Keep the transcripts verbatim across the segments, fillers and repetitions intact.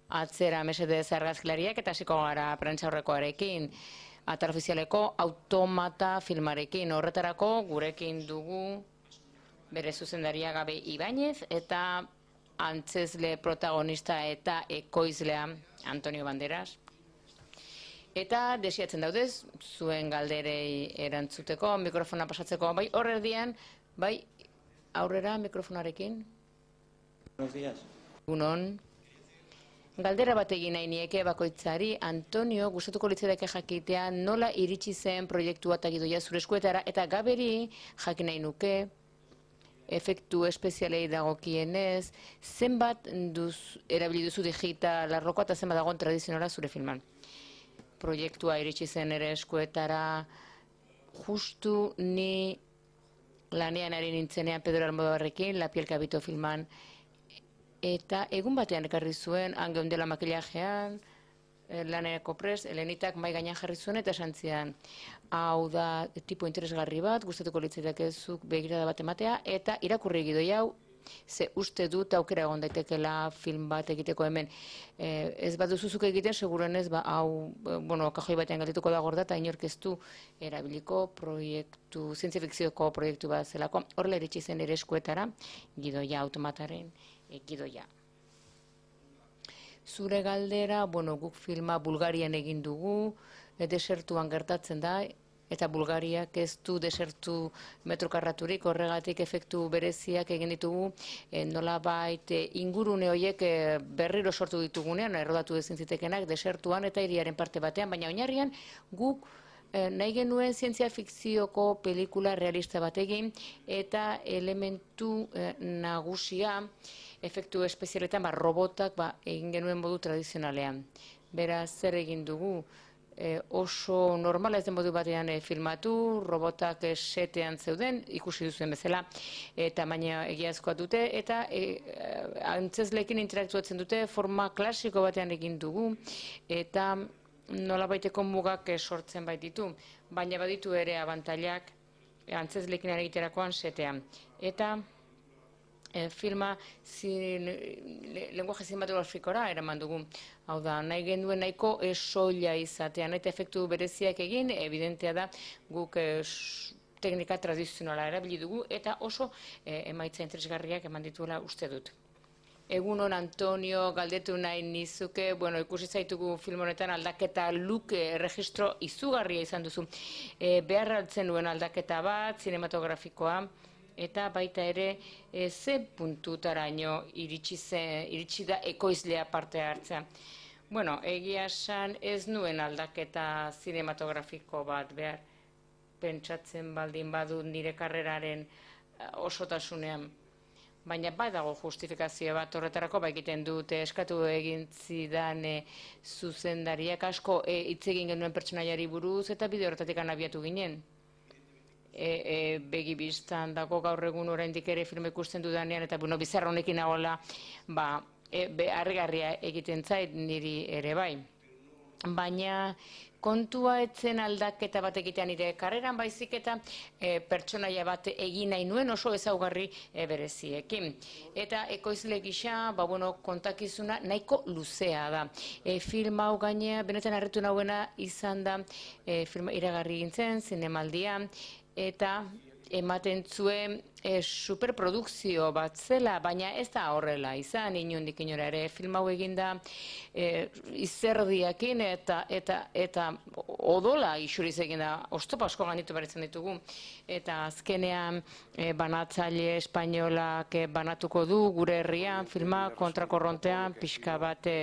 atzera mesedez argazkilariak eta hasiko gara prentsaurrekoarekin. Atal ofizialeko Automata filmarekin. Horretarako gurekin dugu bere zuzendaria Gabe Ibañez eta antzezle protagonista eta ekoizlea Antonio Banderas. Eta desiatzen daudez, zuen galderei erantzuteko, mikrofona pasatzeko, bai horrerdian, bai aurrera mikrofonarekin. Buenos días. Egunon. Galdera bat egin nahi nieke bakoitzari, Antonio, gustatuko litzaidake jakitea nola iritsi zen proiektua eta gidoia zure eskuetara, eta Gaberi jakin nahi nuke, efektu espezialei dagokienez, zenbat duz, erabili duzu digital arlokoa eta zenbat dagoen tradizionala zure filman. Proiektua iritsi zen ere eskuetara, justu ni lanean ari nintzenean Pedro Almodovarrekin, La piel que habito filman, eta egun batean ekarri zuen, hangeun dela makillajean, laneko prest, Elenitak mai gainean jarri zuen eta esan zidan, hau da tipo interesgarri bat, gustatuko litzaidakezuk begirada bat ematea, eta irakurri gidoi hau, ze uste dut aukera egon daitekela film bat egiteko hemen. Eh, ez bat duzuzuk egiten, segurenez, ba, hau, bueno, kajoi batean galdituko da gorda, eta inork ez du erabiliko proiektu, zientzia fikzioko proiektu bat zelako. Horrela iritsi zen ere eskuetara, gidoia automataren e, gidoia. Zure galdera, bueno, guk filma Bulgarian egin dugu, e, desertuan gertatzen da, eta Bulgariak ez du desertu metrokarraturik, horregatik efektu bereziak egin ditugu, e, nolabait e, ingurune horiek e, berriro sortu ditugunean, errodatu ezin zitekenak desertuan eta hiriaren parte batean, baina oinarrian guk e, nahi genuen zientzia fikzioko pelikula realista bat egin, eta elementu e, nagusia efektu espezialetan, ba, robotak ba, egin genuen modu tradizionalean. Beraz, zer egin dugu? E, oso normala ez den modu batean e, filmatu, robotak e, setean zeuden, ikusi duzuen bezala, eta baina egiazkoa dute, eta e, antzezleekin interaktuatzen dute, forma klasiko batean egin dugu, eta nolabaiteko mugak e, sortzen baititu, baina baditu ere abantailak e, antzezleekin egiterakoan setean. Eta E, filma zin, le, lenguaje zinematografikora eraman dugu. Hau da, nahi genuen nahiko soila izatean, eta efektu bereziak egin, evidentea da guk e, teknika tradizionala erabili dugu, eta oso e, emaitza interesgarriak eman dituela uste dut. Egunon, Antonio, galdetu nahi nizuke, bueno, ikusi zaitugu film honetan aldaketa look e, registro izugarria izan duzu. E, behar altzen duen aldaketa bat, zinematografikoa, eta baita ere e, ze puntutaraino iritsi, ze, iritsi da ekoizlea parte hartzea. Bueno, egia esan ez nuen aldaketa zinematografiko bat behar, pentsatzen baldin badu nire karreraren osotasunean. Baina bai dago justifikazio bat horretarako, bai egiten dute eskatu egin zidan e, zuzendariak asko e, hitz egin genuen pertsonaiari buruz eta bide horretatik abiatu ginen. E, e, begi biztan dago gaur egun oraindik ere film ikusten dudanean, eta bueno, bizarra honekin nagoela, ba, e, harrigarria egiten zait niri ere bai. Baina kontua etzen aldaketa bat egitean nire karreran, baizik eta e, pertsonaia bat egin nahi nuen oso ezaugarri e, bereziekin. Eta ekoizle gisa, ba, bueno, kontakizuna nahiko luzea da. E, film hau gainea, benetan harritu nahuena izan da, e, film iragarri gintzen, zinemaldia, eta ematen zuen e, superprodukzio bat zela, baina ez da horrela izan, inondik inora ere film hau eginda e, izerdiakin eta, eta, eta odola isuriz eginda, oztopa asko ganitu baritzen ditugu, eta azkenean e, banatzaile espainolak e, banatuko du gure herrian, filma kontrakorrontean, pixka bat e,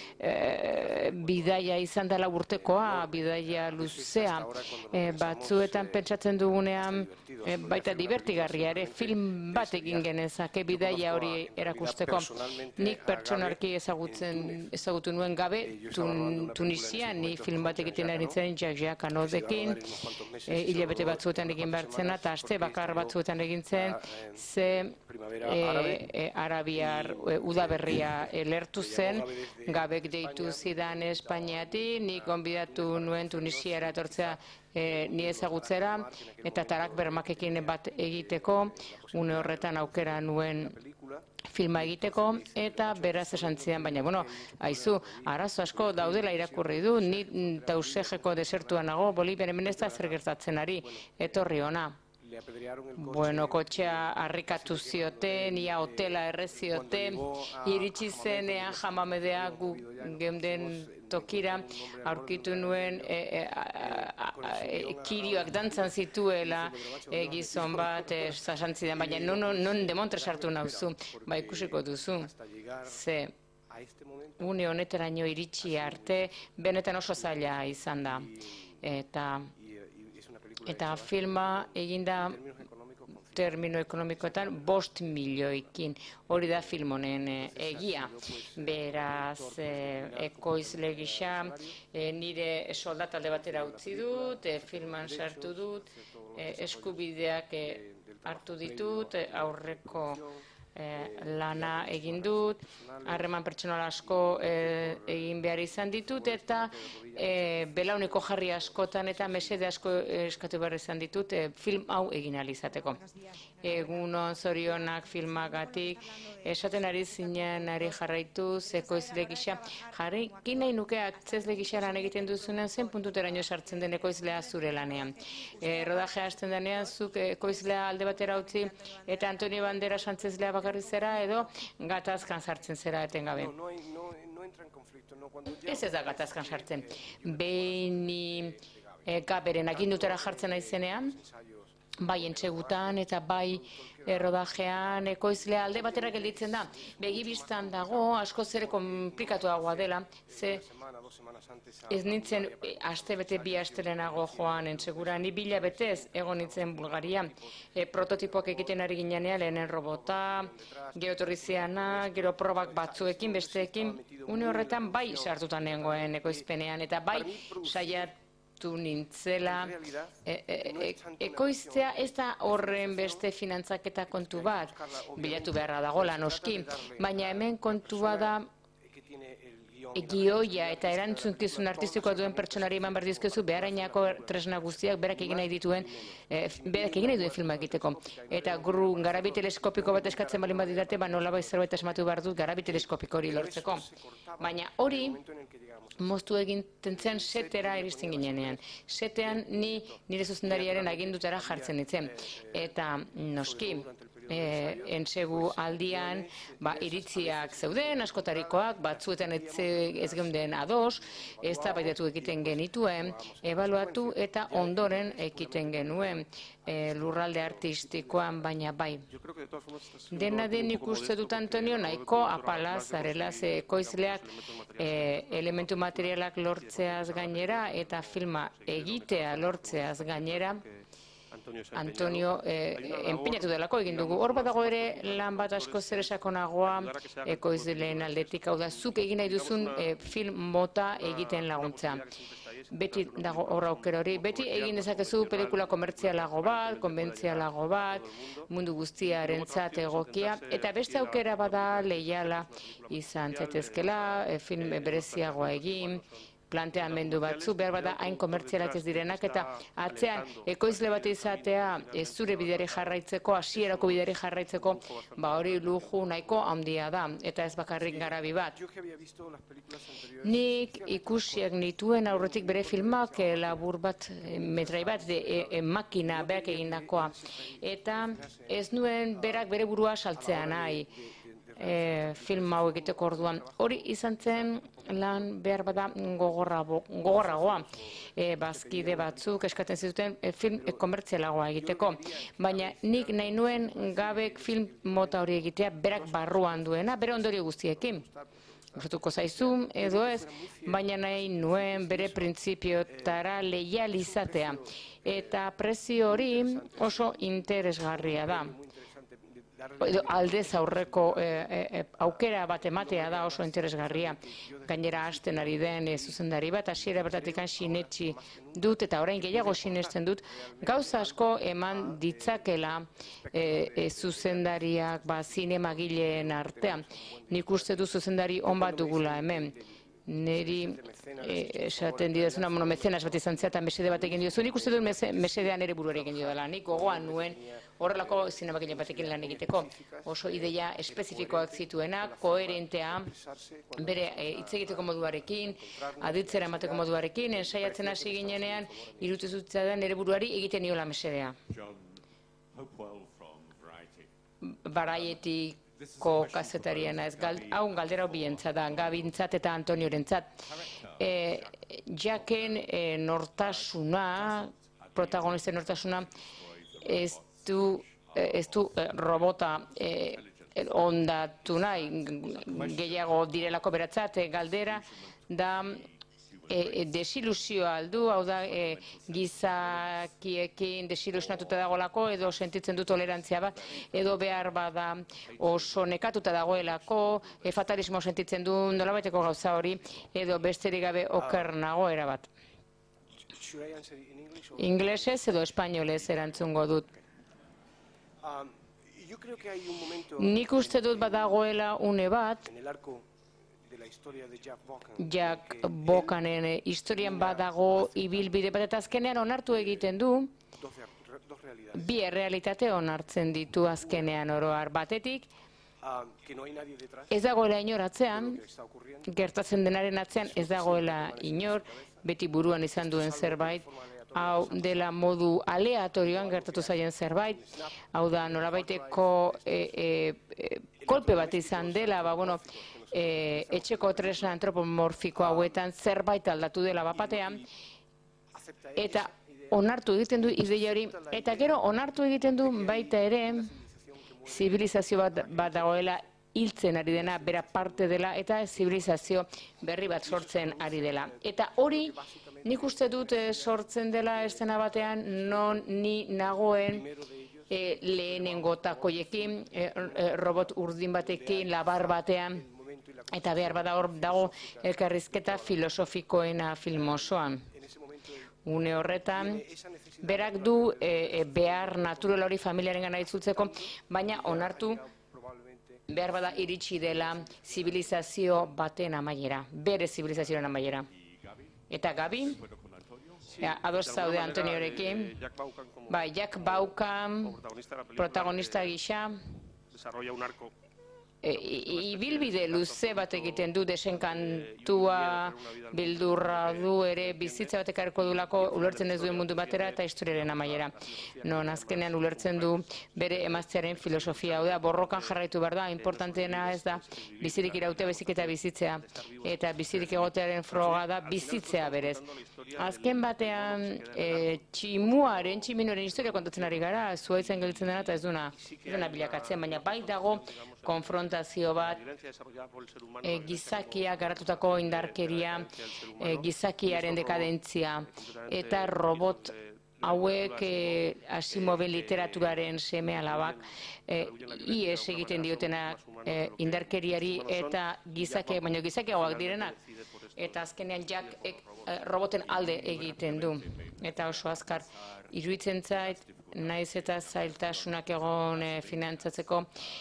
e, bidaia izan dela urtekoa, bidaia luzea, e, batzuetan pentsatzen dugunean e, baita divertigarria ere film bat egin genezake bidaia hori erakusteko. Nik pertsonarki ezagutzen ezagutu nuen Gabe tun, Tunisian, ni film bat egiten ari zen Jacques Canodekin, e, hilabete batzuetan egin behar zena, eta aste bakar batzuetan egin zen, ze e, e, arabiar e, udaberria e, lertu zen, Gabek deitu zidan Espainiati, nik gonbidatu nuen Tunisiara etortzea E, ni ezagutzera, eta Tarak Bermakekin bat egiteko, une horretan aukera nuen filma egiteko, eta beraz esan zidan, baina, bueno, haizu, arazo asko daudela irakurri du, ni Tausejeko desertuan nago, Bolivian hemen ez da zer gertatzen ari, etorri ona. Bueno, kotxea harrikatu zioten, ia hotela errezioten, iritsi zenean jamamedea gu geunden tokira, aurkitu nuen kirioak dantzan zituela gizon bat, esan zidan, baina non demontre sartu nauzu, ba ikusiko duzu, ze une honetaraino iritsi arte, benetan oso zaila izan da, eta Eta filma eginda termino ekonomikoetan bost milioikin. Hori da film honen egia. Beraz, ekoizle gisa, nire soldat alde batera utzi dut, filman sartu dut, eskubideak hartu ditut, aurreko lana egin dut, harreman pertsonal asko egin behar izan ditut, eta belauneko jarri askotan eta mesede asko eskatu behar izan ditut film hau egin ahal izateko. Egunon zorionak filmagatik, esaten ari zinen ari jarraituz, ekoizle gisa, jarraikin nahi nuke aktzezle gisa lan egiten duzunean, zen puntuteraino sartzen den ekoizlea zure lanean. Rodaje hasten denean, zuk ekoizlea alde batera utzi, eta Antonio Banderas antzezlea bakarri zera, edo gatazkan sartzen zera etengabe. Ez ez da gatazkan sartzen. Behin gaberen agindutera jartzen aizenean, bai entsegutan eta bai errodajean ekoizlea alde batera gelditzen da. Begibistan dago, askoz ere komplikatuagoa dela, ze ez nintzen aste bete bi astelenago joan entsegura, ni bila betez egon nintzen Bulgaria, prototipoak egiten ari ginean lehenen robota, gero torriziana, gero probak batzuekin, besteekin, une horretan bai sartutan nengoen ekoizpenean, eta bai saiat nintzela, ekoiztea ez da horren beste finantzaketa kontu bat, bilatu beharra dagoela noski, baina hemen kontua da gioia eta erantzunkizun artistikoa duen pertsonari eman behar dizkiozu beharainako tresna guztiak berak egin nahi dituen, berak egin nahi duen filma egiteko. Eta gru garabi teleskopiko bat eskatzen balin badidate, ba nolabait zerbait asmatu behar dut garabi teleskopiko hori lortzeko. Baina hori moztu eginten zen setera iristen ginenean. Setean ni nire zuzendariaren agindutara jartzen ditzen. Eta noski, entsegu aldian iritziak zeuden, askotarikoak, batzuetan ez geunden ados, ez da baitatu egiten genituen, ebaluatu eta ondoren egiten genuen lurralde artistikoan, baina bai. Dena den ikuste dut Antonio nahiko apala zarela, ze ekoizleak elementu materialak lortzeaz gainera eta filma egitea lortzeaz gainera, Antonio enpeinatu delako egin dugu. Hor badago ere lan bat asko zer esakonagoa ekoizleen aldetik, hau da, zuk egin nahi duzun film mota egiten laguntza. Beti dago hor aukera hori, beti egin dezakezu pelikula komertzialago bat, konbentzialago bat, mundu guztiarentzat egokia, eta beste aukera bada leiala izan zaitezkela, film bereziagoa egin, planteamendu batzu, behar bada hain komertzialak ez direnak, eta atzean ekoizle bat izatea zure bideari jarraitzeko, hasierako bideari jarraitzeko, ba hori luju nahiko handia da, eta ez bakarrik garabi bat. Nik ikusiak nituen aurretik bere filmak labur bat, metrai bat, makina berak egindakoa, eta ez nuen berak bere burua saltzea nahi. Film hau egiteko orduan. Hori izan zen lan behar bada gogorragoa. Bazkide batzuk eskatzen zituten film komertzialagoa egiteko. Baina nik nahi nuen gabek film mota hori egitea berak barruan duena, bere ondorio guztiekin. Gustatuko zaizu edo ez, baina nahi nuen bere printzipioetara leial izatea. Eta prezio hori oso interesgarria da. Aldez aurreko aukera bat ematea da oso interesgarria. Gainera hasten ari den zuzendari bat, hasiera bertatik sinetsi dut, eta orain gehiago sinesten dut, gauza asko eman ditzakela zuzendariak zinemagileen artean. Nik uste du zuzendari on bat dugula hemen. niri esaten didazuna, bueno, mecenas bat izan zea, eta mesede bat egin diozu. Nik uste dut mesedea nire buruari egin dio dela. Nik gogoan nuen horrelako zinemakile batekin lan egiteko. Oso ideia espezifikoak zituena, koherentea, bere hitz egiteko moduarekin, aditzera emateko moduarekin, ensaiatzen hasi ginenean, irutu zutzea da nire buruari egiten niola mesedea. Baraietiko kazetariena ez, hau galdera bientzat da, Gabintzat eta Antoniorentzat. Jaken nortasuna, protagonisten nortasuna, ez du robota ondatu nahi, gehiago direlako beratzat, galdera da desilusioa aldu, hau da gizakiekin desilusionatuta dagoelako, edo sentitzen du tolerantzia bat, edo behar bada oso nekatuta dagoelako, fatalismo sentitzen du nolabaiteko gauza hori, edo besterik gabe oker nagoera bat. Inglesez edo espainolez erantzungo dut. Nik uste dut badagoela une bat, Jack Bokanen historian badago ibilbide bat, eta azkenean onartu egiten du, bi errealitate onartzen ditu azkenean oroar batetik, ez dagoela inor atzean, gertatzen denaren atzean ez dagoela inor, beti buruan izan duen zerbait, hau dela modu aleatorioan gertatu zaien zerbait, hau da norabaiteko kolpe bat izan dela, ba, bueno, etxeko tresna antropomorfiko hauetan zerbait aldatu dela bapatean, eta onartu egiten du ideia hori, eta gero onartu egiten du baita ere zibilizazio bat dagoela hiltzen ari dena, bera parte dela, eta zibilizazio berri bat sortzen ari dela. Eta hori nik uste dut sortzen dela estena batean, non ni nagoen lehenengo takoiekin, robot urdin batekin, labar batean, eta behar bada hor dago elkarrizketa filosofikoena film osoan. Une horretan, berak du behar natural hori familiaren gana itzultzeko, baina onartu behar bada iritsi dela zibilizazio baten amaiera, bere zibilizazioaren amaiera. Eta Gabi, ados zaude Antoniorekin, bai, Jack Vaughan, protagonista gisa, ibilbide luze bat egiten du, desenkantua, bildurra du ere, bizitza batek arko dulako ulertzen ez duen mundu batera eta historiaren amaiera. Non azkenean ulertzen du bere emaztearen filosofia, hau da, borrokan jarraitu behar da, importanteena ez da bizirik irautea, bezik eta bizitzea, eta bizirik egotearen froga da bizitzea berez. Azken batean, tximuaren, tximinoaren historia kontatzen ari gara, zuaitzen gelditzen dena eta ez duna bilakatzen, baina bai dago konfrontazio bat, gizakia garatutako indarkeria, gizakiaren dekadentzia, eta robot hauek Asimovin literaturaren seme alabak ies egiten diotenak indarkeriari eta gizakiak, baina gizakiagoak direnak. Eta azkenean Jack roboten alde egiten du. Eta oso azkar iruditzen zait, naiz eta zailtasunak egon finantzatzeko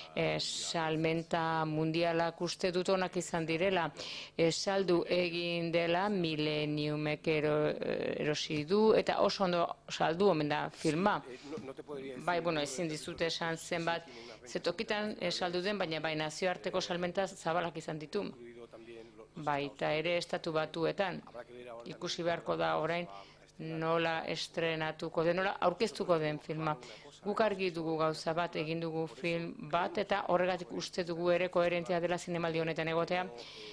salmenta mundialak uste dut onak izan direla. Saldu egin dela mileniumek erosi du, eta oso ondo saldu omen da filma. Bai, bueno, ezin dizute esan zenbat zetokitan saldu den, baina bai nazioarteko salmenta zabalak izan ditu. Baita ere estatu batuetan, ikusi beharko da orain nola estrenatuko den, nola aurkeztuko den filma. Guk argi dugu gauza bat, egin dugu film bat, eta horregatik uste dugu ere koherentzia dela zinemaldi honetan egotea,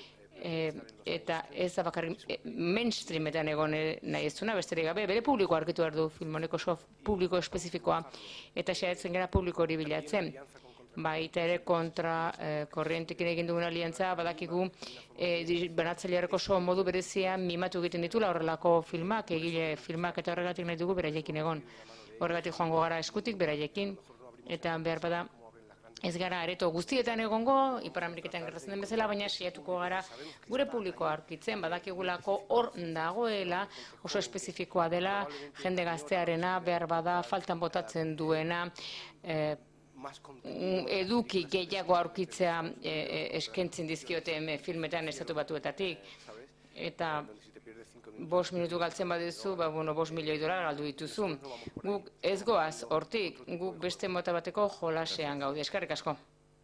eta ez da bakarrik mainstreametan egon nahi ez duna, besterik gabe, bere publiko argitu behar du film honeko oso publiko espezifikoa, eta xaetzen gara publiko hori bilatzen. Baita ere kontra korrientekin egin dugun aliantza, badakigu banatzaileareko oso modu berezia mimatu egiten ditula horrelako filmak, egile filmak, eta horregatik nahi dugu beraiekin egon. Horregatik joango gara eskutik beraiekin, eta behar bada ez gara areto guztietan egongo, Ipar Ameriketan gertatzen den bezala, baina saiatuko gara gure publikoa aurkitzen, badakigulako hor dagoela, oso espezifikoa dela, jende gaztearena, behar bada faltan botatzen duena, eduki gehiago aurkitzea eskaintzen dizkiote filmetan estatu batuetatik. Eta bost minutu galtzen baduzu, ba, bueno, bost milioi dolar galdu dituzu. Guk ez goaz, hortik, guk beste mota bateko jolasean gaude. Eskerrik asko.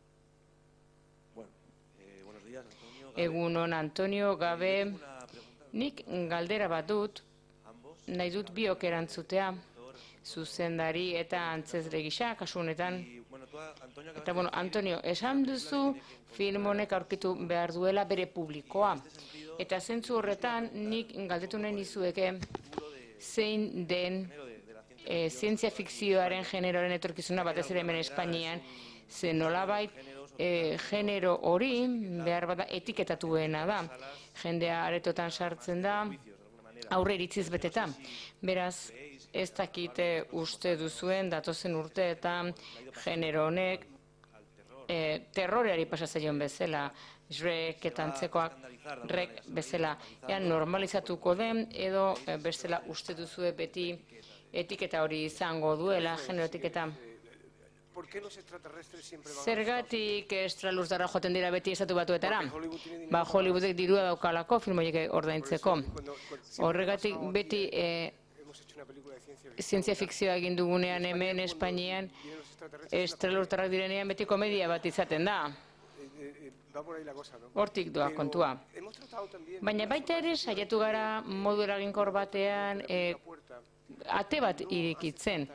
Egunon, Antonio, Gabe. Nik galdera bat dut, nahi dut biok erantzutea, zuzendari eta antzezle gisa, kasu honetan. Eta, bueno, Antonio, esan duzu film honek aurkitu behar duela bere publikoa. Eta zentzu horretan, nik galdetu nahi nizueke zein den e, zientzia fikzioaren generoaren etorkizuna batez ere hemen Espainian, ze nolabait e, genero hori behar bada etiketatuena da. Jendea aretotan sartzen da, aurre iritziz beteta. Beraz, ez dakite uste duzuen datozen urteetan genero honek e, terroreari pasatzaion bezala, Shrek eta antzekoak rek bezala, ea normalizatuko den edo e, bestela uste duzue beti etiketa hori izango duela, genero etiketa. Zergatik estralurtara joaten dira beti estatu batuetara? Ba, Hollywoodek dirua daukalako film horiek ordaintzeko. Horregatik beti e, zientzia fikzioa egin dugunean hemen Espainian estralurtarrak direnean beti komedia bat izaten da. Hortik doa kontua. Baina baita ere saiatu gara modu eraginkor batean e, ate bat irikitzen.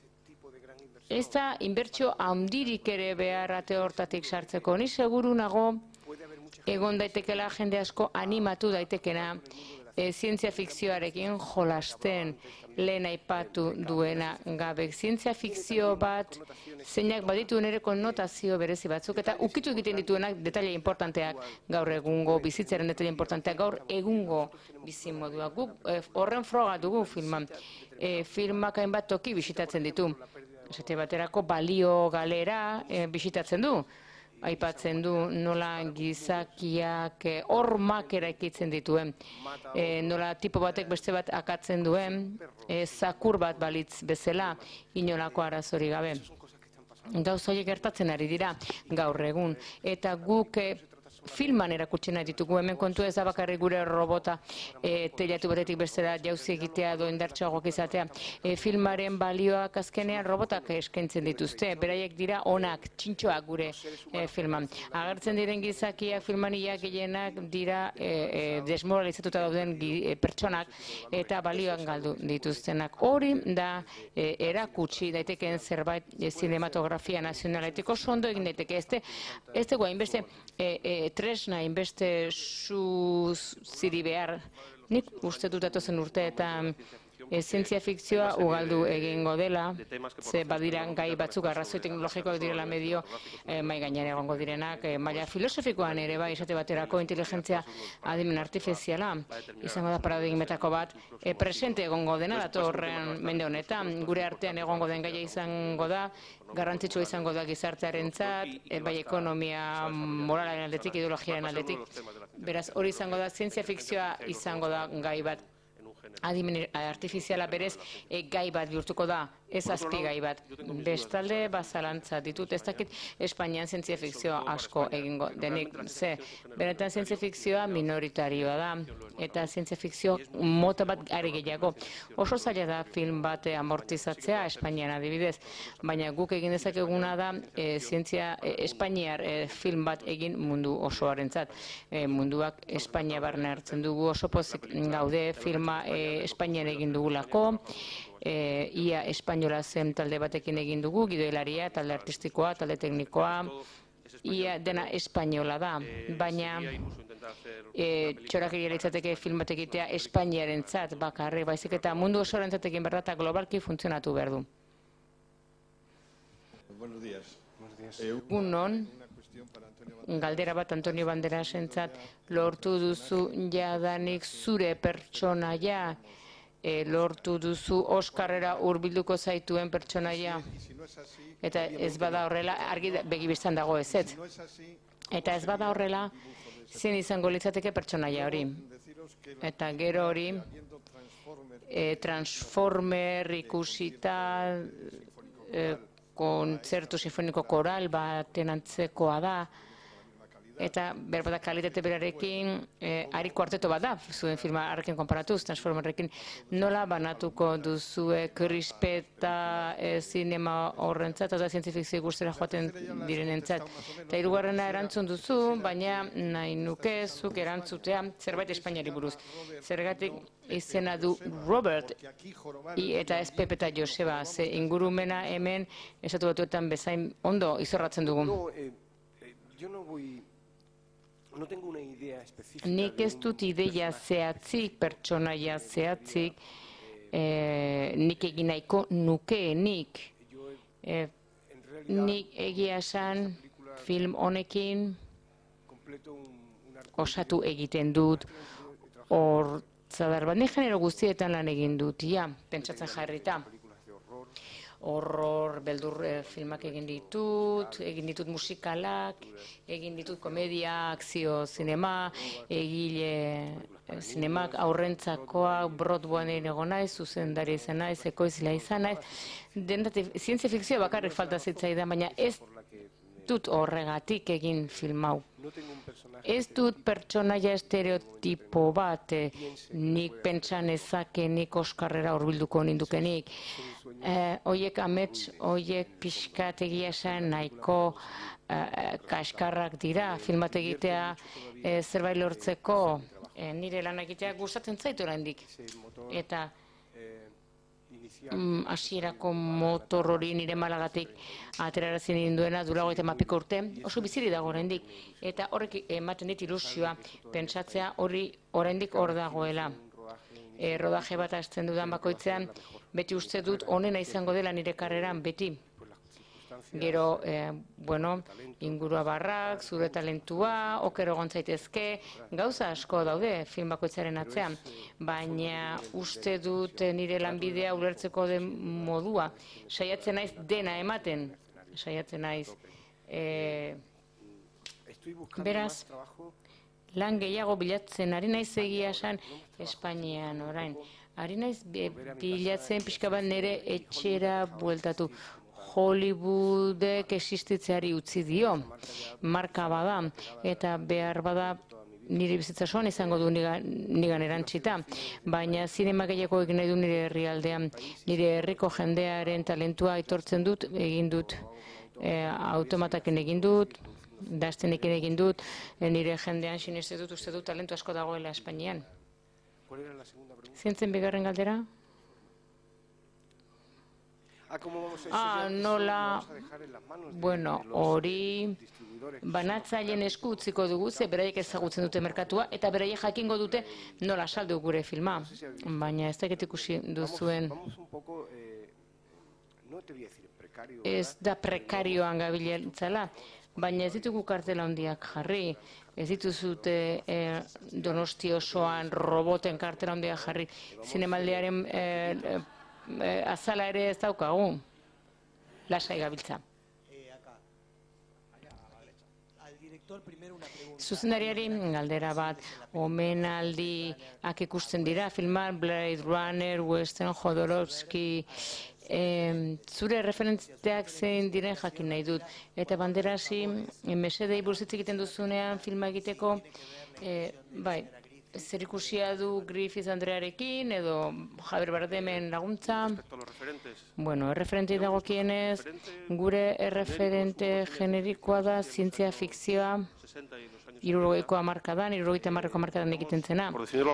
Ez da inbertsio handirik ere behar ate hortatik sartzeko. Ni seguru nago egon daitekela jende asko animatu daitekena e, zientzia fikzioarekin jolasten lehen aipatu duena gabe. Zientzia fikzio bat zeinak baditu ere konnotazio berezi batzuk eta ukitu egiten dituenak detaile importanteak gaur egungo bizitzaren detaile importanteak gaur egungo bizimodua. Guk e, horren froga dugu filman. E, filmak hainbat toki bisitatzen ditu. Esate baterako balio galera e, bisitatzen du. Aipatzen du nola gizakiak e, hormak eraikitzen dituen. E, nola tipo batek beste bat akatzen duen, e, zakur bat balitz bezala, inolako arazori gabe. Gauza horiek gertatzen ari dira gaur egun. Eta guk e, filman erakutsi nahi ditugu, hemen kontu ez da bakarrik gure robota e, teilatu batetik bestera jauzi egitea do indartsuagoak izatea. E, filmaren balioak azkenean robotak eskaintzen dituzte, beraiek dira onak, txintxoak gure e, filman. Agertzen diren gizakiak filmaniak gehienak dira e, e, desmoralizatuta dauden e, pertsonak eta balioak galdu dituztenak. Hori da e, erakutsi daitekeen zerbait e, zinematografia nazionaletik oso ondo egin daiteke. Ez dugu hainbeste e, e, tresna inbeste zu ziri behar. Nik uste dut datozen urteetan e, zientzia fikzioa ugaldu egingo dela, ze badira gai batzuk arrazoi teknologikoak direla medio e, mai gainean egongo direnak, e, maila filosofikoan ere bai, esate baterako inteligentzia adimen artifiziala izango da paradigmetako bat, e, presente egongo dena datorren mende honetan, gure artean egongo den gaia izango da, garrantzitsua izango da gizartearentzat, e, bai ekonomia moralaren aldetik, ideologiaren aldetik. Beraz, hori izango da, zientzia fikzioa izango da gai bat. Adimen artifiziala berez e, gai bat bihurtuko da, ez azpi gai bat. Bestalde bazalantza ditut, ez dakit Espainian zientzia fikzioa asko egingo denik, ze, benetan zientzia fikzioa minoritarioa da, eta zientzia fikzio mota bat are gehiago. Oso zaila da film bat amortizatzea Espainian adibidez, baina guk egin dezakeguna da e, zientzia e, Espainiar e, film bat egin mundu osoarentzat. E, munduak Espainia barne hartzen dugu, oso pozik gaude filma e, Espainian egin dugulako, e, ia espainola zen talde batekin egin dugu, gidoilaria, talde artistikoa, talde teknikoa, ia dena espainola da, baina e, txorakeria litzateke film bat egitea Espainiarentzat bakarrik, baizik eta mundu osoarentzat egin behar da eta globalki funtzionatu behar du. Egunon, galdera bat Antonio Banderasentzat, lortu duzu jadanik zure pertsonaia, e, lortu duzu Oskarrera hurbilduko zaituen pertsonaia, eta ez bada horrela, argi begibistan dago ez ez. Eta ez bada horrela, zein izango litzateke pertsonaia hori. Eta gero hori, e, Transformer ikusita, e, kontzertu sinfoniko koral baten antzekoa da, eta berbada kalitate berarekin eh, ari kuarteto bat da, zuen filma harrekin konparatuz, Transformerrekin. Nola banatuko duzue krispeta eh, zinema horrentzat, eta zientzifikzio guztera joaten direnentzat. Eta hirugarrena erantzun duzu, baina nahi nuke zuk erantzutea zerbait Espainiari buruz. Zergatik izena du Robert I, eta ez Pepe eta Joseba, ze ingurumena hemen esatu batuetan bezain ondo izorratzen dugu. Nik ez dut ideia zehatzik, pertsonaia zehatzik, eh, nik egin nahiko nukeenik. Eh, nik egia esan film honekin osatu egiten dut hortzadar bat. Nik genero guztietan lan egin dut, ja, pentsatzen jarrita. Horror, beldur eh, filmak egin ditut, egin ditut musikalak, egin ditut komedia, akzio, zinema, egile eh, zinemak aurrentzakoa, Broadwayen egon naiz, zuzendari izan naiz, ekoizlea izan naiz. Dendatik, zientzia fikzioa bakarrik falta zitzaidan, baina ez dut horregatik egin film hau. Ez dut pertsonaia estereotipo bat, eh, nik pentsa nezake, nik Oskarrera hurbilduko nindukenik. Eh, oiek amets, oiek pixkat egia esan nahiko eh, kaskarrak dira, film bat egitea eh, zerbait lortzeko, eh, nire lan egitea gustatzen zaitu oraindik. Eta hasierako motor hori nire malagatik aterarazi ninduena duela hogeita hamapiko urte, oso biziri dago oraindik. Eta horrek ematen dit ilusioa, pentsatzea hori oraindik hor dagoela. E, rodaje bat hasten dudan bakoitzean, beti uste dut onena izango dela nire karreran, beti. Gero, eh, bueno, ingurua barrak, zure talentua, okero gontzaitezke, gauza asko daude film bakoitzaren atzean, baina uste dut nire lanbidea ulertzeko den modua. Saiatzen naiz dena ematen, saiatzen naiz. Eh, beraz, lan gehiago bilatzen, ari naiz egia esan Espainian orain. Ari naiz bilatzen pixka bat nire etxera bueltatu. Hollywoodek existitzeari utzi dio, marka bada, eta behar bada nire bizitza osoan izango du nigan, nigan erantzita. Baina zinema gehiago egin nahi du nire herrialdean, nire herriko jendearen talentua aitortzen dut, egin dut, e, automataken egin dut, daztenekin egin dut, e, nire jendean sineste dut, uste dut talentu asko dagoela Espainian. Zintzen bigarren galdera? Ah, nola, bueno, hori banatzaileen esku utziko dugu, ze beraiek ezagutzen dute merkatua, eta beraiek jakingo dute nola saldu gure filma. Baina ez dakit ikusi duzuen. Ez da prekarioan gabiltzala, baina ez ditugu kartela handiak jarri. Ez dituzute eh, Donosti osoan roboten kartela handiak jarri. Zinemaldiaren eh, Eh, azala ere ez daukagu, lasai gabiltza. Zuzendariari galdera bat, omenaldiak ikusten dira, filman Blade Runner, Western, Jodorowsky, eh, zure referentziak zein diren jakin nahi dut. Eta banderasi, mesedei buruz hitz egiten duzunean filma egiteko, eh, bai, zer ikusia du Griffith Andrearekin edo Javier Bardemen laguntza. Bueno, erreferente dagokienez, gure erreferente generikoa da zientzia fikzioa, hirurogeiko hamarkadan, hirurogeita hamarreko hamarkadan egiten zena.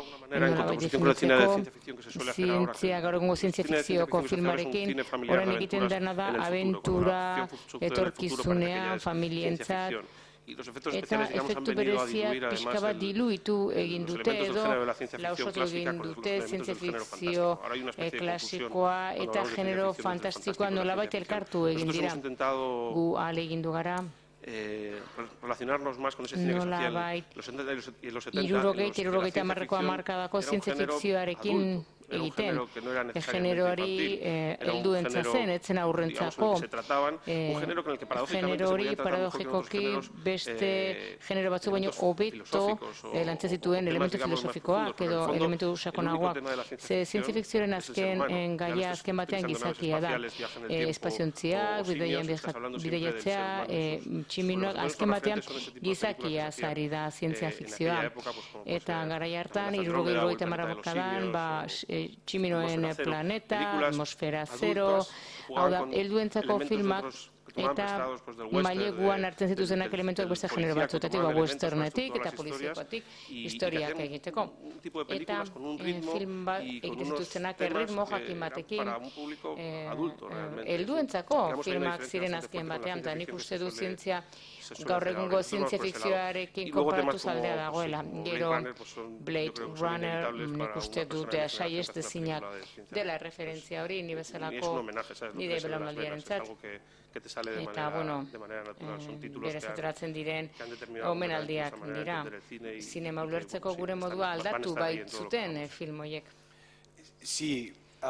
Zientzia, gaur egungo zientzia fikzioko filmarekin, orain egiten dena da abentura, etorkizunean, familientzat, eta efektu bereziak pixka bat diluitu egin dute edo lausatu egin dute zientzia fikzio klasikoa eta genero fantastikoa nolabait elkartu egin dira. Gu ahal egin du gara. Eh, relacionarnos más con ese cine que se hacía en los setenta y los setenta hirurogeita hamarreko hamarkadako zientzia fikzioarekin egiten. Generoari helduentza zen, etzen aurrentzako. Genero hori paradogikoki beste genero batzu baino hobeto lantzen zituen elementu filosofikoak edo elementu sakonagoak. Ze zientzifikzioaren azken gaia azken batean gizakia da. Espaziontziak, bideiatzea, tximinoak, azken batean gizakia zari da zientzia fikzioa. Eta garai hartan, hirurogei hogeita hamarkadan, tximinoen planeta, atmosfera zero, hau da, helduentzako filmak eta maileguan hartzen zituzenak elementuak beste genero batzuetatik, westernetik eta poliziakotik historiak egiteko. Eta film bat egiten zituzenak erritmo jakin batekin helduentzako filmak ziren azken batean, eta nik uste du zientzia gaur egungo zientzia fikzioarekin konparatu zaldea dagoela. Gero Blade Runner nik uste dute saiestezinak dela referentzia hori, ni bezalako nire belaunaldiarentzat. Eta, bueno, berez ateratzen diren omenaldiak dira. Zinema ulertzeko gure modua aldatu baitzuten film horiek. Sí,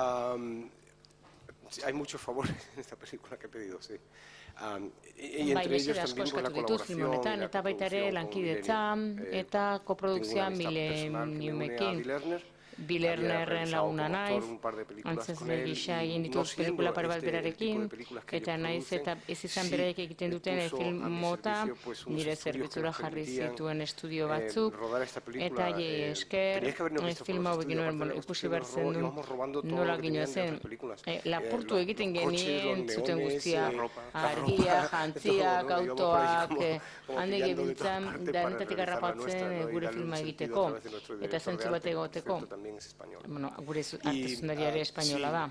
hay muchos favores en esta película que he pedido, sí. Bai, mesede asko eskatu ditut film honetan, eta baita ere lankidetza eta koprodukzioa Millenniumekin. Bilernerren laguna naiz, antzezle gisa egin dituz pelikula pare bat berarekin, eta naiz eta ez izan beraiek egiten duten film mota, nire zerbitzura jarri zituen estudio batzuk, eta jai esker, film hau egin nuen ikusi behar zen duen nola ginoa zen. Lapurtu egiten genien zuten guztia, argia, jantziak, autoak, hande gebiltzan, danetatik harrapatzen gure filma egiteko, eta zentzu bat egoteko. Bueno, gure arte zuzendariare espainola da.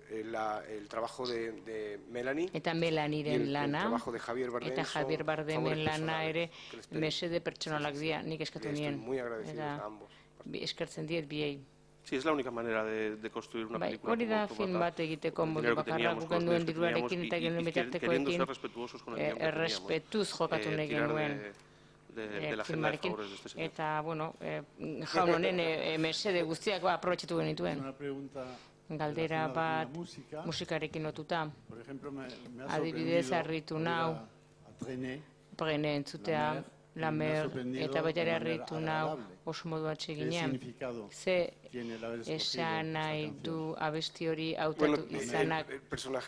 Eta Melaniren lana, eta Javier Bardemen lana ere mesede pertsonalak dira, nik eskatu nien. Eta eskertzen diet biei. Sí, es la única manera de, de construir una película. Hori da film bat egiteko modu bakarra guken duen diruarekin eta genuen bitartekoekin errespetuz jokatu nahi genuen. Filmarekin, eta, bueno, jaun honen mesede guztiak aprobetxatu genituen. Galdera bat musikarekin lotuta. Adibidez, harritu nau, Prene entzutea, Lamer, eta baita ere harritu nau oso modu atseginean. Ze esan nahi du abesti hori hautatu izanak.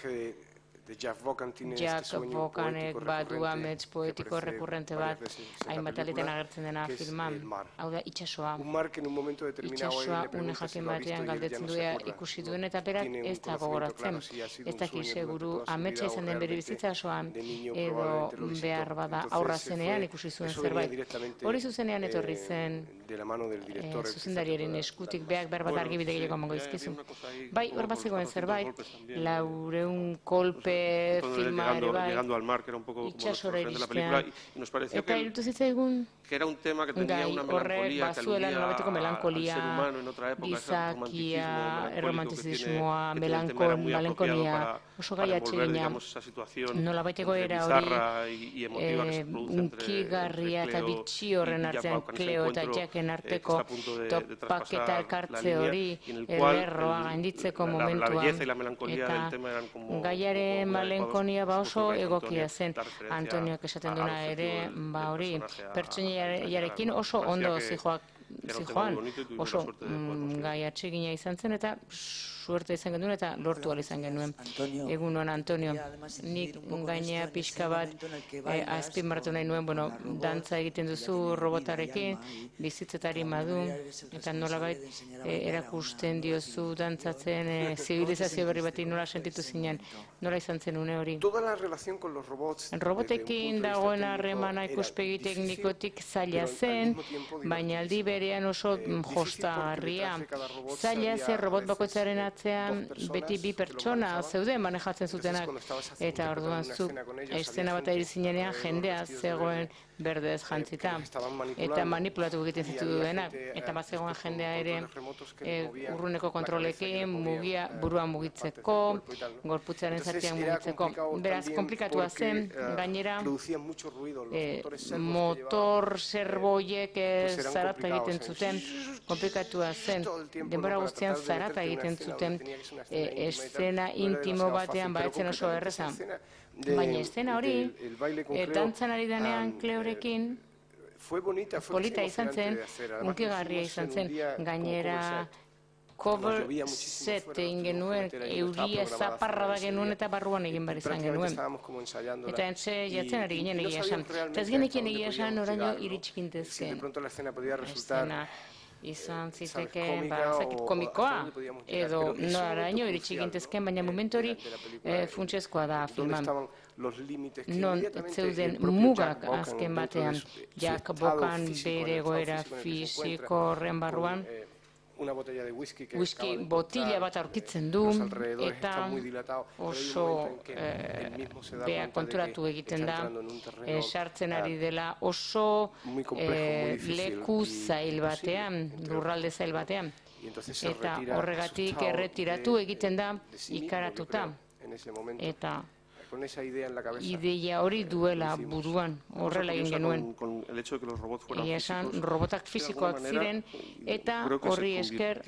Jack Vaughanek badu amets poetiko rekurrente bat, hainbat aletan agertzen dena filman. Hau da, itxasoa. Itxasoa une jakin batean galdetzen duea ikusi duen eta berak ez da gogoratzen. Ez dakit seguru ametsa izan den bere bizitza osoan, edo behar bada aurra zenean ikusi zuen zerbait. Hori zuzenean etorri zen zuzendariaren eskutik beak behar bat argi bidegileko amango izkizu. Bai, hor bat zegoen zerbait, laureun kolpe llegando, llegando al mar, que era un poco como los personajes de la película, y nos pareció que, el, que era un tema que tenía una melancolía, que aludía al ser humano en otra época, ese romanticismo melancolía, oso gai atsegina, nola baiteko era hori unkigarria eta bitxi horren artean, Cleo eta Jacken arteko topaketa elkartze hori ederroa gainditzeko momentuan, eta gaiaren malenkonia ba oso egokia zen. Antonioak esaten duna ere, ba hori, pertsonaiarekin oso ondo zijoan, oso gai atsegina izan zen, eta suerte izan genuen eta lortu ahal izan genuen. Egunon, Antonio, nik gainea pixka bat azpimarratu nahi nuen, bueno, dantza egiten duzu robotarekin, bizitzetari madu, eta nolabait erakusten diozu dantzatzen zibilizazio berri bati nola sentitu zinen, nola izan zen une hori. Robotekin dagoen harremana ikuspegi teknikotik zaila zen, baina aldi berean oso jostagarria. Zaila zen robot bakoitzaren atzean beti bi pertsona zeuden manejatzen zutenak, eta orduan zu eszena bat ari zinenean jendea zegoen berdez jantzita, eta manipulatu egiten zituenak, eta bazegoen jendea ere urruneko kontrolekin, mugia, burua mugitzeko, gorputzaren zatiak mugitzeko. Beraz, komplikatua zen, gainera, motor serboiek zarata egiten zuten, komplikatua zen, denbora guztian zarata egiten zuten, eszena intimo batean baetzen oso erreza. Baina eszena hori, dantzan ari denean Kleorekin, polita izan zen, unkigarria izan zen, gainera cover set egin genuen, euria zaparra da genuen eta barruan egin behar izan genuen. Eta entze jatzen ari ginen egia esan. Eta ez genekien egia esan oraino iritsikintezken. Eszena izan zitekeen, bazakit komikoa, edo noraino iritsikintezken, baina momentu hori funtsezkoa da filman. Non zeuden mugak azken batean, jak bokan bere goera fisiko horren barruan, whisky botila bat aurkitzen du, eta oso beha konturatu egiten da, sartzen ari dela oso leku zail batean, lurralde zail batean, eta horregatik erretiratu egiten da ikaratuta, eta ideia hori duela buruan, horrela egin genuen. Egia esan, robotak fisikoak ziren, eta horri esker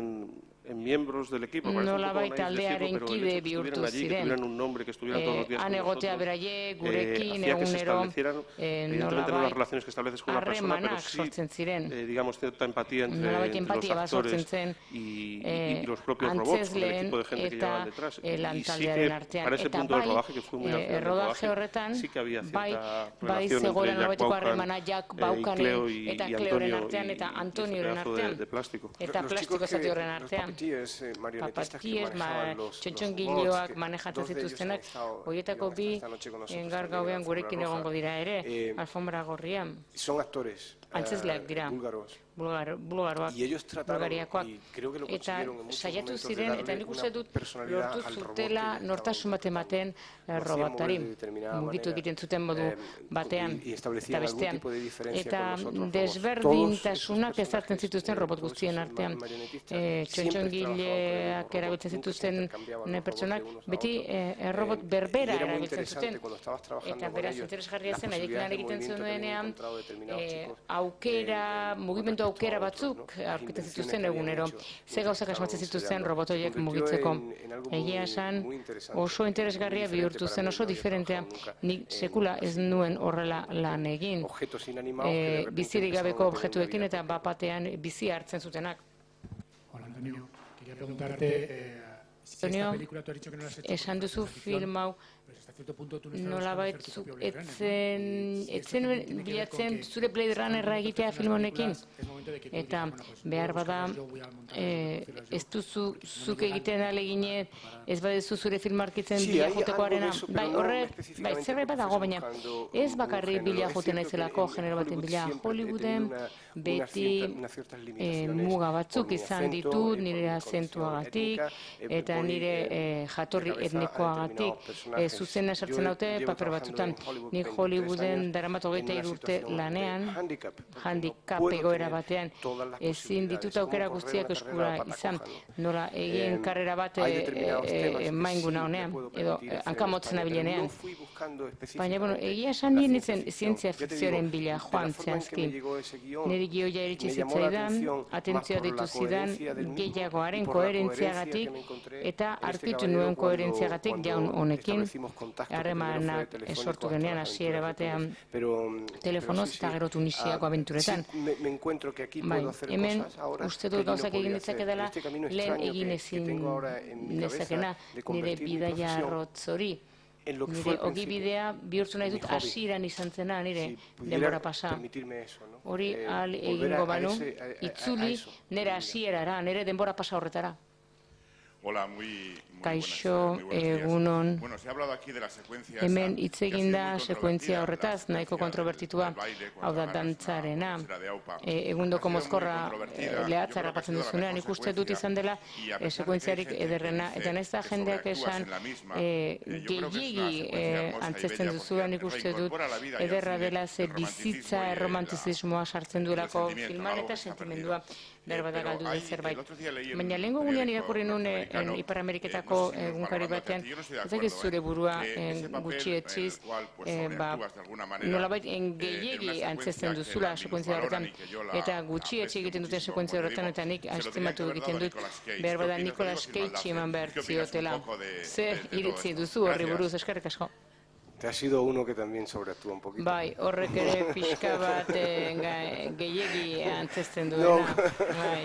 nolabait taldearen kide bihurtu ziren. Han egotea beraie, gurekin, egunero, nolabait harremanak sortzen ziren. Nolabait empatia bat sortzen zen antzesleen eta lantaldearen artean. Eta bai, errodaje horretan, bai zegoela nolabaiteko harremana Jak Baukanen eta Kleoren artean eta Antonioren artean. Eta plastiko zati horren artean. Papaties, txotxongiloak manejatzen zituztenak, horietako bi gaur gauean gurekin egongo dira ere, alfombra gorrian. Antzesleak dira, bulgaroak, bulgariakoak. Eta saiatu ziren, eta nik uste dut lortu zutela nortasun bat ematen robotari. Mugitu egiten zuten modu batean eta bestean. Eta desberdintasunak ezartzen zituzten robot guztien artean. Txotxongileak erabiltzen zituzten pertsonak, beti robot berbera erabiltzen zuten. Eta beraz interesgarria zen, haiekin egiten zuenean, aukera, mugimendu aukera batzuk aurkitzen zituzten egunero. Ze gauzak asmatzen zituzten robotoiek mugitzeko. Egia esan, oso interesgarria bihurtu zen, oso diferentea. Nik sekula ez nuen horrela lan egin. Bizirik gabeko objektuekin eta bapatean bizi hartzen zutenak. Antonio, quería preguntarte, Antonio, esan duzu film hau, nolabait etzen bilatzen zure Blade Runnerra egitea film honekin, eta behar bada ez duzu zuk egiten alegine, ez badezu zure film arkitzen bila jotekoarena, bai horrek, bai zerbait badago, baina ez bakarri bila joten naizelako genero baten bila. Hollywooden beti muga batzuk izan ditut nire azentuagatik eta nire jatorri etnikoagatik, zuzen sartzen daute paper batzutan. Nik Hollywooden daramat hogeita hiru urte lanean, handicap egoera batean, ezin ditut aukera guztiak eskura izan, nola egin karrera bat mainguna honean, edo hankamotzen abilenean. Baina, bueno, egia esan nien nintzen zientzia fikzioaren bila joan zehazki. Niri gioia iritsi zitzaidan, atentzioa deitu zidan, gehiagoaren koherentziagatik, eta artitu nuen koherentziagatik jaun honekin, harremanak sortu genean hasiera batean telefonoz eta gero Tunisiako abenturetan. Bai, hemen uste dut gauzak egin ditzake dela lehen egin ezin nezakena nire bidaia arrotz hori. Nire ogibidea bihurtu nahi dut hasieran izan zena nire denbora pasa. Hori ahal egingo banu, itzuli nire hasierara, nire denbora pasa horretara. Kaixo, egunon. Hemen hitz egin da sekuentzia horretaz, nahiko kontrobertitua, hau da dantzarena. Egundoko mozkorra lehatza harrapatzen duzunean, ikuste dut izan dela sekuentziarik ederrena. Eta ez da jendeak esan gehiegi antzesten duzuan, ikuste dut ederra dela ze bizitza erromantizismoa sartzen duelako filman eta sentimendua berbada galdu den zerbait. Baina lehengo gunean irakurri nuen Ipar Ameriketako egunkari batean, ez egiz zure burua gutxi etxiz, nolabait gehiegi antzesten duzula sekuentzia horretan, eta gutxi etxi egiten duten sekuentzia horretan, eta nik estimatu egiten dut, berbada Nicolas Cage eman behar ziotela. Ze iritzi duzu horri buruz, eskerrik asko. Te ha sido uno que también sobreactúa un poquito. Bai, horrek ere pixka bat gehiegi antzesten duena. Bai.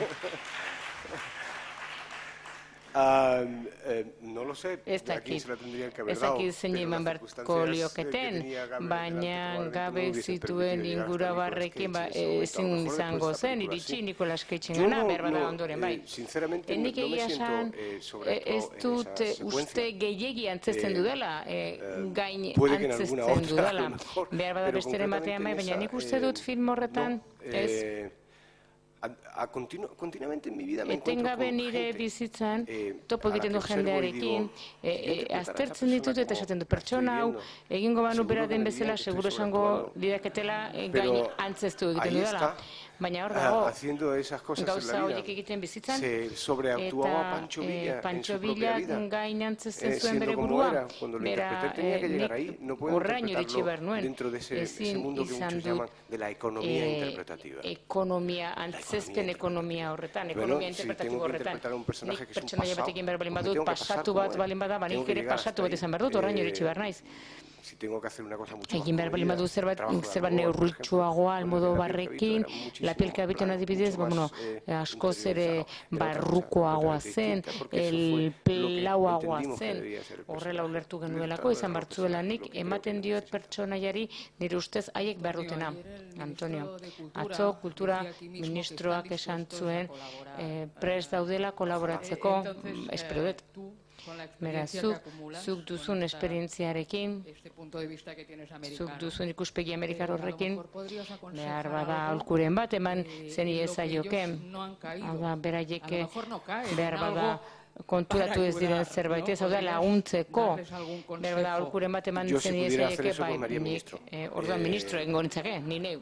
Uh, eh, no lo sé, ez dakit, ez dakit zein eman beharko lioketen, baina gabe zituen ingura barrekin ezin izango zen, iritsi Nicolas Cageen gana, behar bada ondoren, bai. Nik egia esan, ez dut uste gehiegi antzesten dudala, gain antzesten dudala, behar bada besteren batean bai, baina nik uste dut film horretan, ez... Continuamente en mi vida me encuentro etengabe nire bizitzan topo egiten du jendearekin aztertzen ditut eta esaten du pertsona hau egingo banu bera den bezala seguro esango lidaketela gain antzeztu egiten dudala. Baina hor dago, gauza horiek egiten bizitzan, eta Pancho Villa gain antzesten zuen bere burua, bera nik horrein iritsi behar nuen, ezin izan dut ekonomia, antzezpen ekonomia horretan, ekonomia interpretatibo horretan. Nik pertsonaia batekin behar balin badut, pasatu bat balin bada, banik ere pasatu bat izan behar dut, horrein iritsi behar naiz. Egin behar balin badu zerbait neurrultsuagoa almodo barrekin, la pielka habiten adibidez, askoz ere barrukoagoa zen, el pelauagoa zen, horrela ulertu genuelako, izan bartzuela nik, ematen diot pertsonaiari nire ustez haiek behar dutena. Antonio, atzo kultura ministroak esan zuen prest daudela kolaboratzeko, espero dut. Beraz, zuk duzun esperientziarekin, zuk duzun ikuspegi amerikar horrekin, behar bada aholkuren bat, eman zen iezaioken, beraiek behar bada konturatu ez diren zerbait ez, hau da laguntzeko, behar bada aholkuren bat eman zen iezaieke, bai, nik, orduan ministro egingo nintzake, ni neu.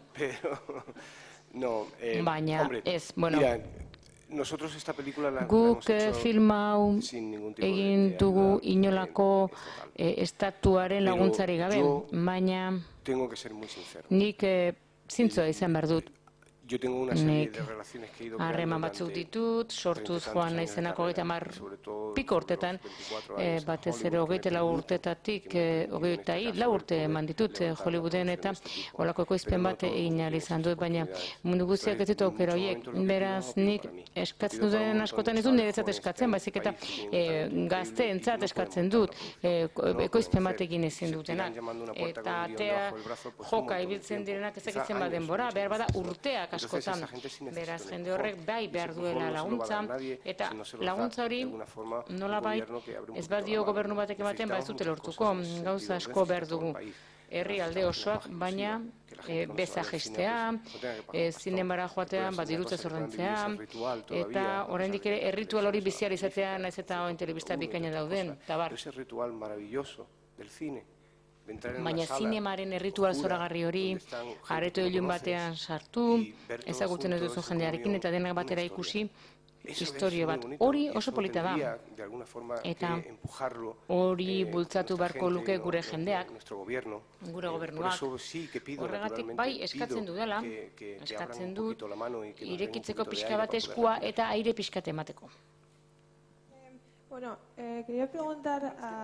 Baina, ez, bueno... Guk film hau egin dugu inolako estatuaren laguntzari gabe, baina nik zintzoa izan behar dut. Nik harreman batzuk ditut, sortuz joan naizenako hogeita hamar piko urtetan, batez ere hogeita lau urtetatik, hogeita lau urte eman ditut Hollywooden eta holako ekoizpen bat egin ahal izan dut, baina mundu guztiak ez ditu aukera horiek. Beraz, nik eskatzen duten askotan ez dut niretzat eskatzen, baizik eta gazteentzat eskatzen dut ekoizpen bat egin ezin dutenak. Eta atea joka ibiltzen direnak ezakitzen bat denbora, behar bada urteak askotan, beraz, jende horrek bai behar duela laguntza, eta laguntza hori nolabait ez badio gobernu batek ematen, ba ez dute lortuko, gauza asko behar dugu. Herri alde osoak, baina beza gestea, zinemara joatean, bat dirutza zorrentzea, eta oraindik ere erritual hori biziar izatea, naiz eta oen telebista bikaina dauden, eta bar. Baina zinemaren erritual zoragarri hori, areto ilun batean sartu, ezagutzen ez duzu jendearekin, eta denak batera ikusi, historio bat. Hori oso polita da. Eta hori bultzatu beharko luke gure jendeak, gure gobernuak. Horregatik bai eskatzen dudala, eskatzen dut, irekitzeko pixka bat eskua eta aire pixkate emateko. Bueno, quería preguntar a...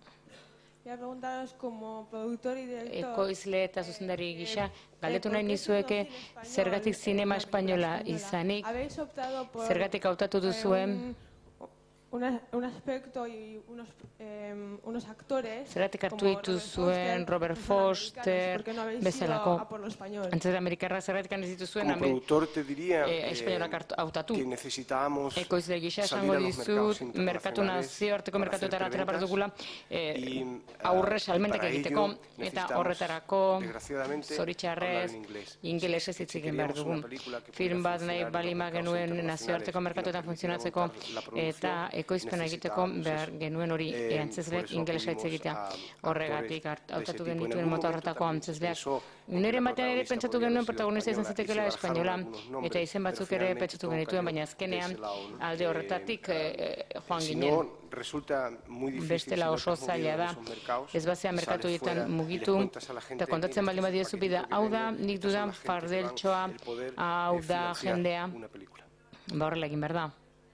Ekoizle eta zuzendari gisa, galdetu nahi nizueke zergatik zinema espainola izanik, zergatik hautatu duzuen un aspecto y unos, eh, unos actores zeratik hartu dituzuen Robert Foster bezalako antzera amerikarra zeratik ez dituzuen espainolak hautatu ekoizle gisa esango dizut merkatu nazioarteko merkatuetara atera behar dugula aurre salmentak egiteko eta horretarako zoritxarrez ingelesez hitz egin behar dugu film bat nahi balima genuen nazioarteko merkatuetan funtzionatzeko eta ekoizpena egiteko behar genuen hori antzezleak ingelesa hitz egitea. Horregatik hautatu genituen mota horretako antzezleak. Nire batean ere pentsatu genuen protagonista izan zitekeela espainola eta izen batzuk ere pentsatu genituen, baina azkenean alde horretatik joan ginen. Bestela oso zaila da, ez bazea merkatu egiten mugitu eta kontatzen baldin badiezu bida, hau da nik dudan fardeltxoa, hau da jendea, ba horrela egin behar da.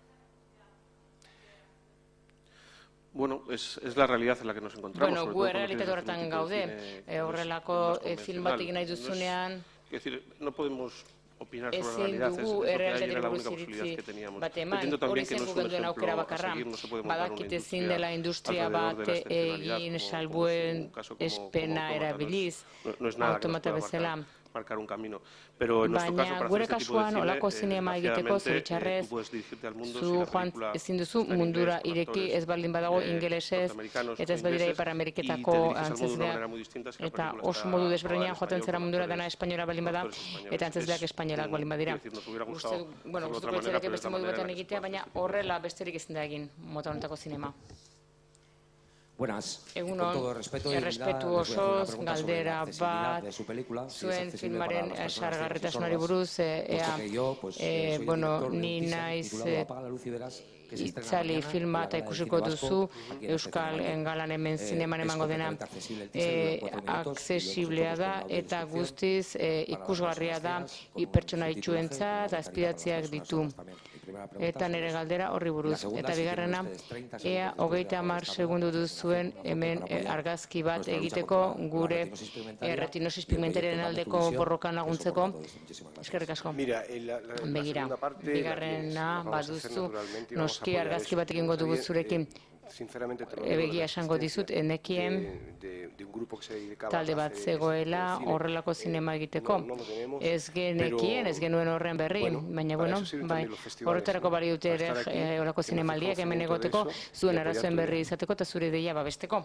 Bueno, es, es la realidad en la que nos encontramos. Bueno, gu errealitate horretan gaude, horrelako film bat egin nahi duzunean. Es decir, no podemos opinar sobre la realidad, es lo que ayer era la única posibilidad que teníamos. Entiendo también que no es un ejemplo a seguir, no se puede montar una industria alrededor de la excepcionalidad como un caso como Autómatas. No es nada que nos pueda marcar. marcar un camino. Pero en nuestro caso, para hacer este tipo de cine, desgraciadamente, tú puedes dirigirte al mundo si la película ezin duzu mundura ireki ez baldin badago ingelesez eta ez badira ipar ameriketako antzezleak eta oso modu desberdinean joaten zera mundura dena espainola baldin bada eta antzezleak espainolak baldin badira. Uste, bueno, gustuko litzateke beste modu batean egitea, baina horrela besterik ezin da egin mota honetako zinema. Buenas, Egunon, con todo respeto, errespetu osoz, galdera bat, zuen filmaren sargarritasunari buruz, ea, bueno, ni naiz itzali filma eta ikusiko duzu, Euskal Galan hemen zineman emango dena aksesiblea da eta guztiz ikusgarria da pertsona itxuentzat, azpidatziak ditu. Eta nire galdera horri buruz. Eta bigarrena, ea hogeita hamar segundu duzuen hemen argazki bat egiteko gure retinosis pigmentaren aldeko borrokan laguntzeko. Eskerrik asko. Begira, bigarrena baduzu, noski argazki bat egingo dugu zurekin. Ebegia esango dizut, enekien talde bat zegoela horrelako zinema egiteko. Ez genekien, ez genuen horren berri, baina bueno, bai, horretarako bali dute ere horrelako zinemaldiak hemen egoteko, zuen arazoen berri izateko eta zure ideia babesteko.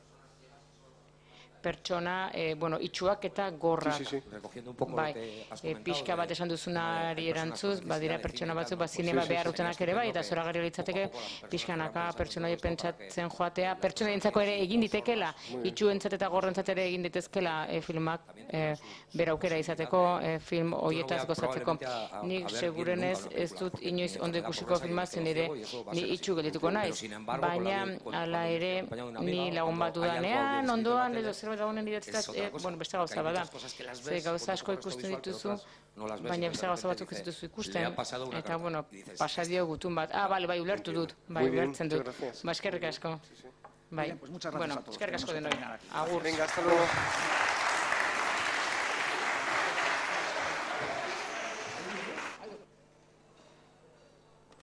Pertsona, bueno, itxuak eta gorrak. Bai, pixka bat esan duzunari erantzuz, badira pertsona batzuk, ba, zinema behar utenak ere bai, eta zoragarri litzateke pixkanaka pertsona pentsatzen joatea, pertsona entzako ere egin ditekela, itxuentzat eta gorrentzat ere egin ditezkela filmak bera aukera izateko, film hoietaz gozatzeko. Nik segurenez ez dut inoiz ondo ikusiko filma zen ere ni itxu geldituko naiz, baina ala ere ni lagun bat dudanean, ondoan edo zer dagoen idatzitaz, bueno, beste gauza bada. Ze gauza asko ikusten dituzu, baina beste gauza batzuk ez dituzu ikusten. Eta, bueno, pasadio gutun bat. Ah, bale, bai, ulertu dut. Bai, ulertzen dut. Ba, eskerrik asko. Bai, bueno, eskerrik asko denoi. Agur.